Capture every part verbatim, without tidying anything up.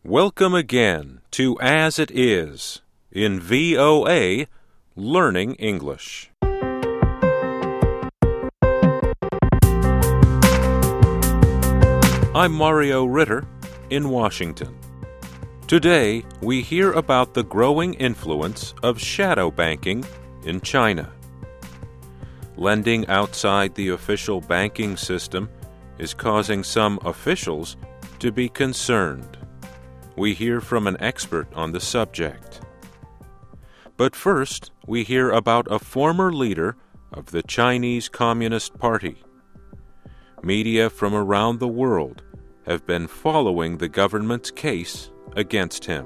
Welcome again to As It Is in V O A Learning English. I'm Mario Ritter in Washington. Today, we hear about the growing influence of shadow banking in China. Lending outside the official banking system is causing some officials to be concerned. We hear from an expert on the subject. But first, we hear about a former leader of the Chinese Communist Party. Media from around the world have been following the government's case against him.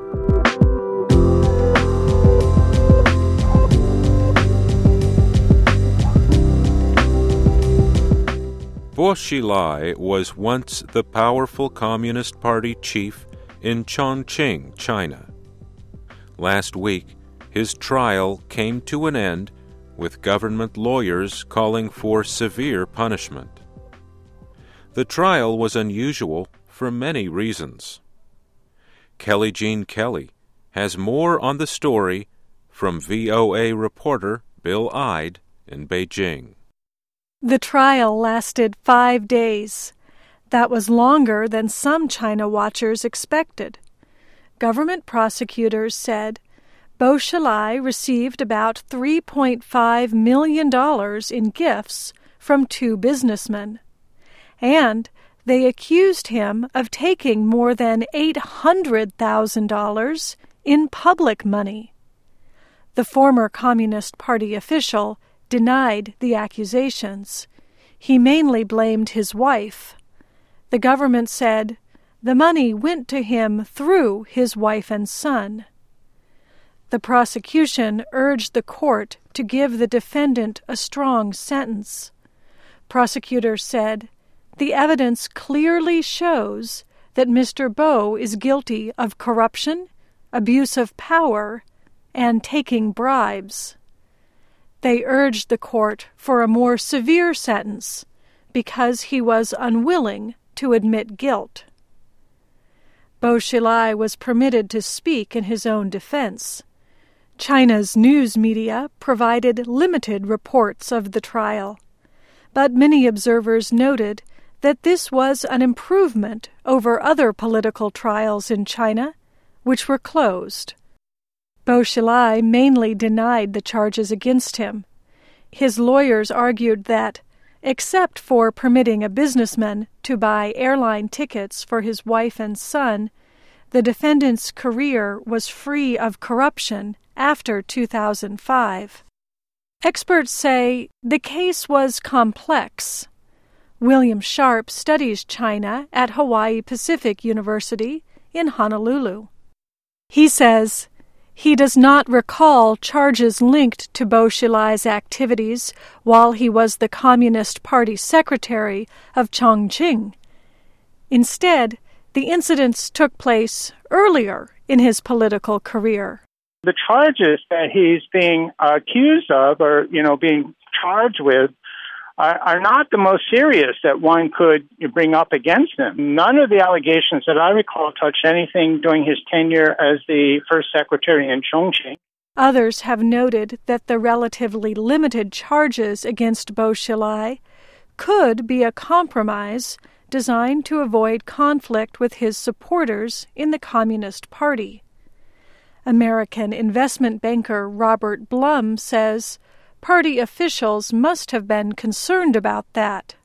Bo Xilai was once the powerful Communist Party chief in Chongqing, China. Last week, his trial came to an end with government lawyers calling for severe punishment. The trial was unusual for many reasons. Kelly Jean Kelly has more on the story from V O A reporter Bill Ide in Beijing. The trial lasted five days. That was longer than some China watchers expected. Government prosecutors said Bo Xilai received about three point five million dollars in gifts from two businessmen, and they accused him of taking more than eight hundred thousand dollars in public money. The former Communist Party official denied the accusations. He mainly blamed his wife. The government said the money went to him through his wife and son. The prosecution urged the court to give the defendant a strong sentence. Prosecutors said the evidence clearly shows that Mister Bo is guilty of corruption, abuse of power, and taking bribes. They urged the court for a more severe sentence because he was unwilling to admit guilt. Bo Xilai was permitted to speak in his own defense. China's news media provided limited reports of the trial, but many observers noted that this was an improvement over other political trials in China, which were closed. Bo Xilai mainly denied the charges against him. His lawyers argued that, except for permitting a businessman to buy airline tickets for his wife and son, the defendant's career was free of corruption after two thousand five. Experts say the case was complex. William Sharp studies China at Hawaii Pacific University in Honolulu. He says he does not recall charges linked to Bo Xilai's activities while he was the Communist Party secretary of Chongqing. Instead, the incidents took place earlier in his political career. The charges that he's being accused of or, you know, being charged with are, are not the most serious that one could bring up against him. None of the allegations that I recall touched anything during his tenure as the first secretary in Chongqing. Others have noted that the relatively limited charges against Bo Xilai could be a compromise designed to avoid conflict with his supporters in the Communist Party. American investment banker Robert Blum says party officials must have been concerned about that.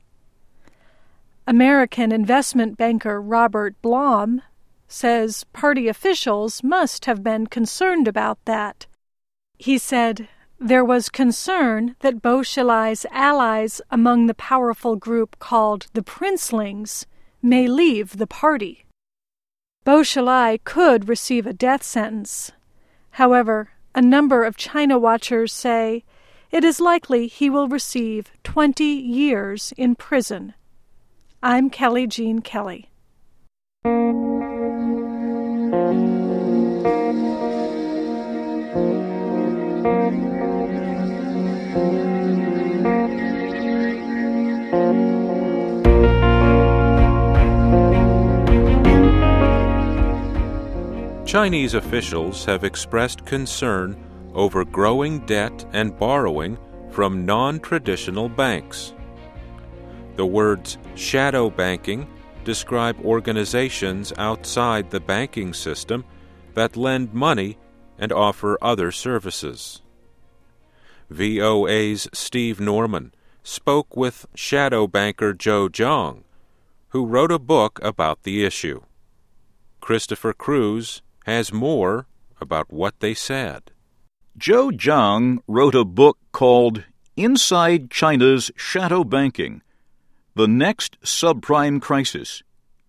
American investment banker Robert Blum says party officials must have been concerned about that. He said there was concern that Bo Xilai's allies among the powerful group called the Princelings may leave the party. Bo Xilai could receive a death sentence. However, a number of China watchers say it is likely he will receive twenty years in prison. I'm Kelly Jean Kelly. Chinese officials have expressed concern over growing debt and borrowing from non-traditional banks. The words shadow banking describe organizations outside the banking system that lend money and offer other services. V O A's Steve Norman spoke with shadow banker Joe Jiang, who wrote a book about the issue. Christopher Cruz has more about what they said. Joe Jiang wrote a book called Inside China's Shadow Banking: The Next Subprime Crisis.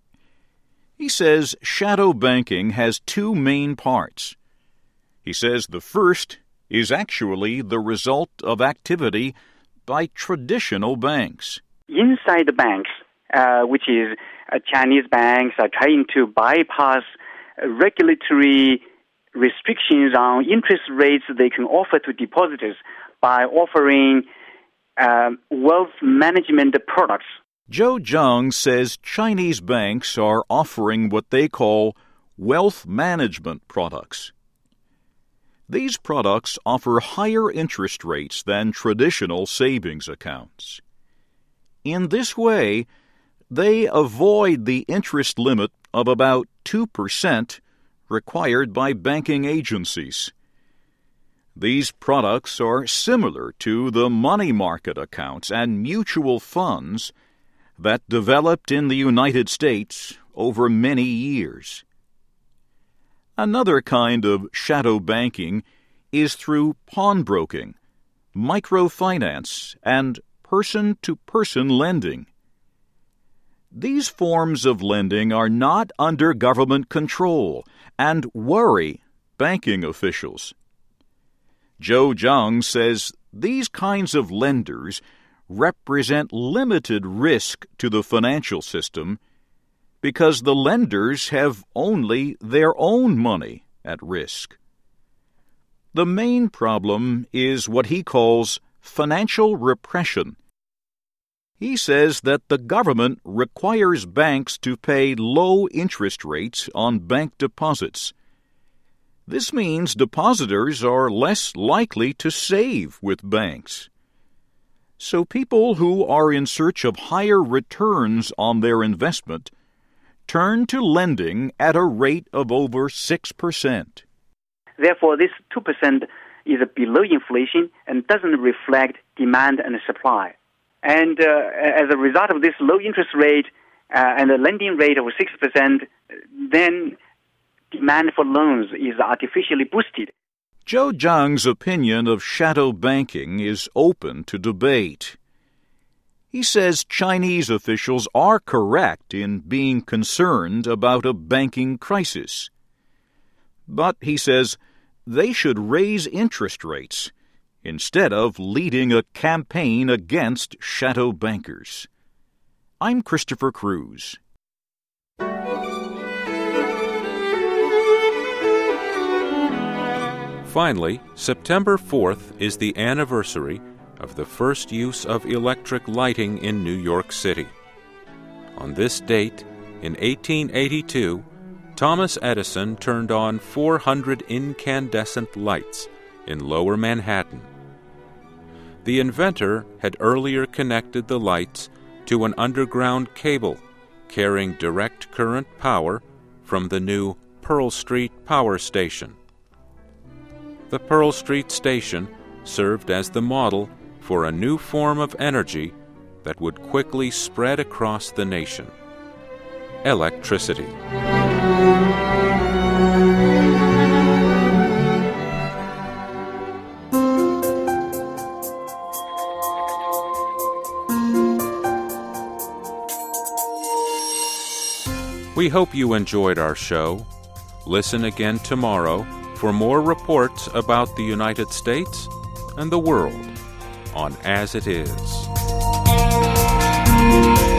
He says shadow banking has two main parts. He says the first is actually the result of activity by traditional banks. Inside the banks, uh, which is uh, Chinese banks, are trying to bypass uh, regulatory restrictions on interest rates they can offer to depositors by offering uh, wealth management products. Joe Jiang says Chinese banks are offering what they call wealth management products. These products offer higher interest rates than traditional savings accounts. In this way, they avoid the interest limit of about two percent required by banking agencies. These products are similar to the money market accounts and mutual funds that developed in the United States over many years. Another kind of shadow banking is through pawnbroking, microfinance, and person-to-person lending. These forms of lending are not under government control and worry banking officials. Joe Jiang says these kinds of lenders represent limited risk to the financial system because the lenders have only their own money at risk. The main problem is what he calls financial repression. He says that the government requires banks to pay low interest rates on bank deposits. This means depositors are less likely to save with banks. So people who are in search of higher returns on their investment turn to lending at a rate of over six percent. Therefore, this two percent is below inflation and doesn't reflect demand and supply. And uh, as a result of this low interest rate uh, and a lending rate of six percent, then demand for loans is artificially boosted. Joe Jiang's opinion of shadow banking is open to debate. He says Chinese officials are correct in being concerned about a banking crisis. But, he says, they should raise interest rates instead of leading a campaign against shadow bankers. I'm Christopher Cruz. Finally, September fourth is the anniversary of the first use of electric lighting in New York City. On this date, in eighteen eighty-two, Thomas Edison turned on four hundred incandescent lights in Lower Manhattan. The inventor had earlier connected the lights to an underground cable carrying direct current power from the new Pearl Street Power Station. The Pearl Street Station served as the model for a new form of energy that would quickly spread across the nation: electricity. We hope you enjoyed our show. Listen again tomorrow for more reports about the United States and the world on As It Is.